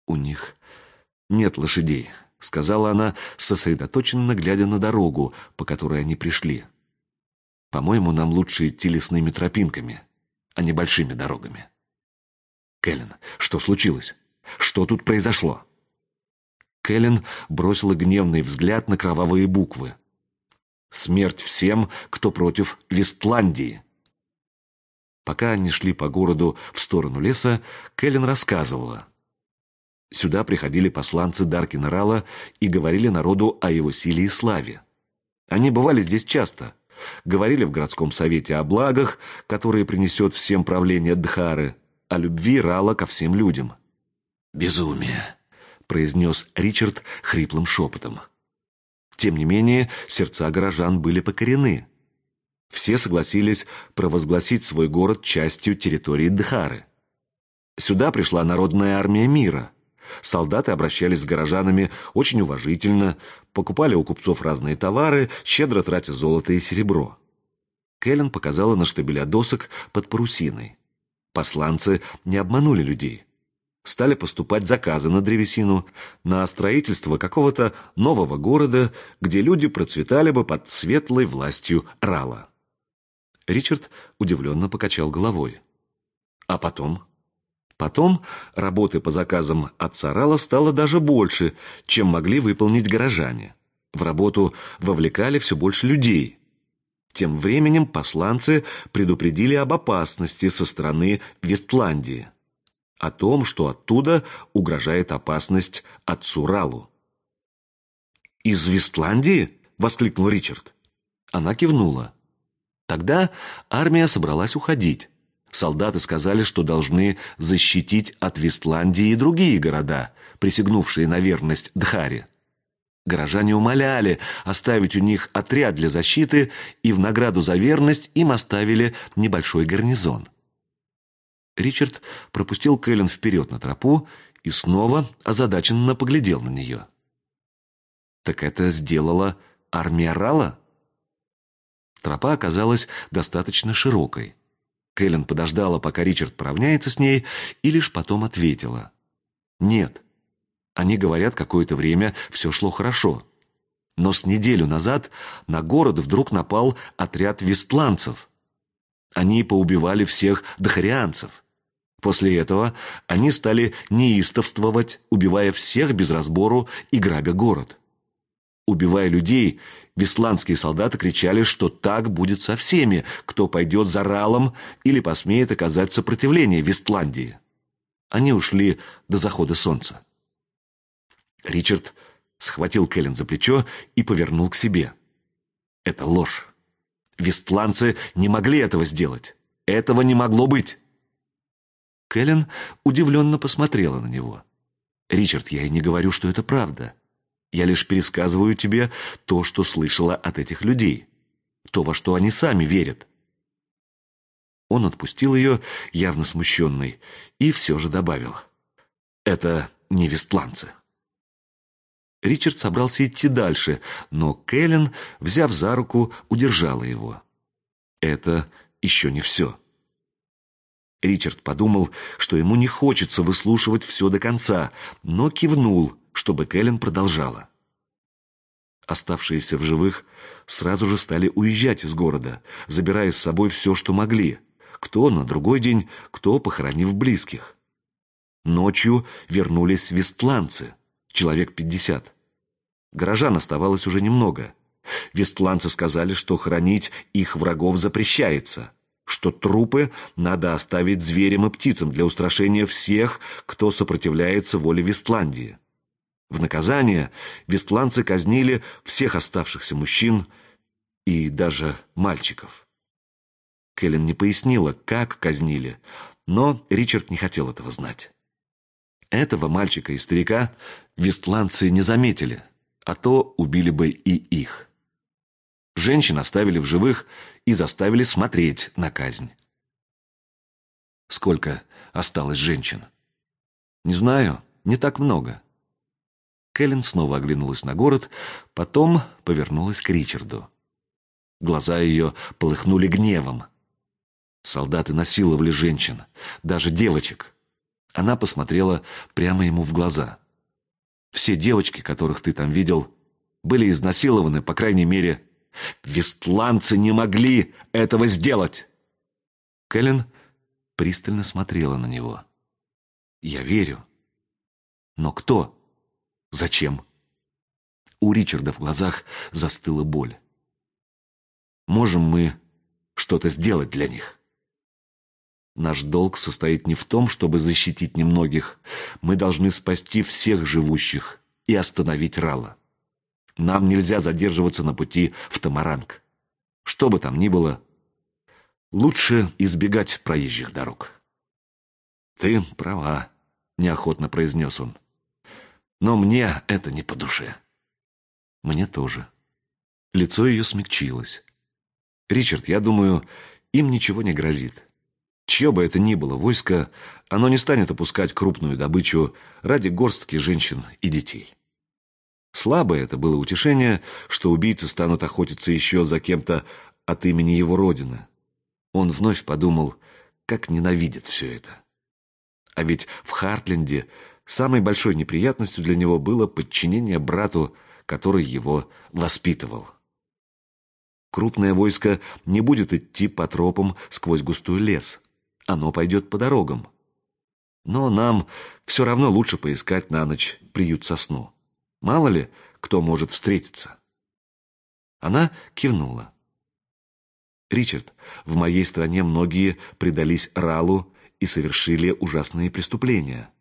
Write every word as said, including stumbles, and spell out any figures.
«У них нет лошадей», — сказала она, сосредоточенно глядя на дорогу, по которой они пришли. «По-моему, нам лучше идти лесными тропинками, а не большими дорогами». «Кэлен, что случилось? Что тут произошло?» Кэлен бросила гневный взгляд на кровавые буквы. «Смерть всем, кто против Вестландии». Пока они шли по городу в сторону леса, Кэлен рассказывала. Сюда приходили посланцы Даркина Рала и говорили народу о его силе и славе. Они бывали здесь часто, говорили в городском совете о благах, которые принесет всем правление Дхары, о любви Рала ко всем людям. «Безумие», — произнес Ричард хриплым шепотом. Тем не менее, сердца горожан были покорены. Все согласились провозгласить свой город частью территории Дхары. Сюда пришла народная армия мира. Солдаты обращались с горожанами очень уважительно, покупали у купцов разные товары, щедро тратя золото и серебро. Кэлен показала на штабеля досок под парусиной. Посланцы не обманули людей. Стали поступать заказы на древесину, на строительство какого-то нового города, где люди процветали бы под светлой властью Рала. Ричард удивленно покачал головой. А потом? Потом работы по заказам отца Рала стало даже больше, чем могли выполнить горожане. В работу вовлекали все больше людей. Тем временем посланцы предупредили об опасности со стороны Вестландии, о том, что оттуда угрожает опасность отцу Ралу. «Из Вестландии?» — воскликнул Ричард. Она кивнула. Тогда армия собралась уходить. Солдаты сказали, что должны защитить от Вестландии и другие города, присягнувшие на верность Дхаре. Горожане умоляли оставить у них отряд для защиты, и в награду за верность им оставили небольшой гарнизон. Ричард пропустил Кэлен вперед на тропу и снова озадаченно поглядел на нее. «Так это сделала армия Рала?» Тропа оказалась достаточно широкой. Кэлен подождала, пока Ричард поравняется с ней, и лишь потом ответила. «Нет. Они говорят, какое-то время все шло хорошо. Но с неделю назад на город вдруг напал отряд вестландцев. Они поубивали всех дхарианцев. После этого они стали неистовствовать, убивая всех без разбору и грабя город. Убивая людей, вестландские солдаты кричали, что так будет со всеми, кто пойдет за Ралом или посмеет оказать сопротивление Вестландии. Они ушли до захода солнца». Ричард схватил Кэлен за плечо и повернул к себе. «Это ложь. Вестландцы не могли этого сделать. Этого не могло быть». Кэлен удивленно посмотрела на него. «Ричард, я и не говорю, что это правда. Я лишь пересказываю тебе то, что слышала от этих людей, то, во что они сами верят». Он отпустил ее, явно смущенный, и все же добавил: «Это не вестландцы». Ричард собрался идти дальше, но Кэлен, взяв за руку, удержала его. Это еще не все. Ричард подумал, что ему не хочется выслушивать все до конца, но кивнул, чтобы Кэлен продолжала. Оставшиеся в живых сразу же стали уезжать из города, забирая с собой все, что могли, кто на другой день, кто похоронив близких. Ночью вернулись вестландцы, человек пятьдесят. Горожан оставалось уже немного. Вестландцы сказали, что хоронить их врагов запрещается, что трупы надо оставить зверям и птицам для устрашения всех, кто сопротивляется воле Вестландии. В наказание вестландцы казнили всех оставшихся мужчин и даже мальчиков. Кэлен не пояснила, как казнили, но Ричард не хотел этого знать. Этого мальчика и старика вестландцы не заметили, а то убили бы и их. Женщин оставили в живых и заставили смотреть на казнь. Сколько осталось женщин? Не знаю, не так много. Кэлен снова оглянулась на город, потом повернулась к Ричарду. Глаза ее полыхнули гневом. Солдаты насиловали женщин, даже девочек. Она посмотрела прямо ему в глаза. «Все девочки, которых ты там видел, были изнасилованы, по крайней мере. Вестландцы не могли этого сделать!» Кэлен пристально смотрела на него. «Я верю. Но кто? Зачем?» У Ричарда в глазах застыла боль. «Можем мы что-то сделать для них? Наш долг состоит не в том, чтобы защитить немногих. Мы должны спасти всех живущих и остановить Рала. Нам нельзя задерживаться на пути в Тамаранг. Что бы там ни было, лучше избегать проезжих дорог». «Ты права», — неохотно произнес он. «Но мне это не по душе». «Мне тоже». Лицо ее смягчилось. «Ричард, я думаю, им ничего не грозит. Чье бы это ни было войско, оно не станет опускать крупную добычу ради горстки женщин и детей». Слабое это было утешение, что убийцы станут охотиться еще за кем-то от имени его родины. Он вновь подумал, как ненавидит все это. А ведь в Хартленде самой большой неприятностью для него было подчинение брату, который его воспитывал. Крупное войско не будет идти по тропам сквозь густой лес. Оно пойдет по дорогам. Но нам все равно лучше поискать на ночь приют со сну. Мало ли, кто может встретиться. Она кивнула. «Ричард, в моей стране многие предались Ралу и совершили ужасные преступления.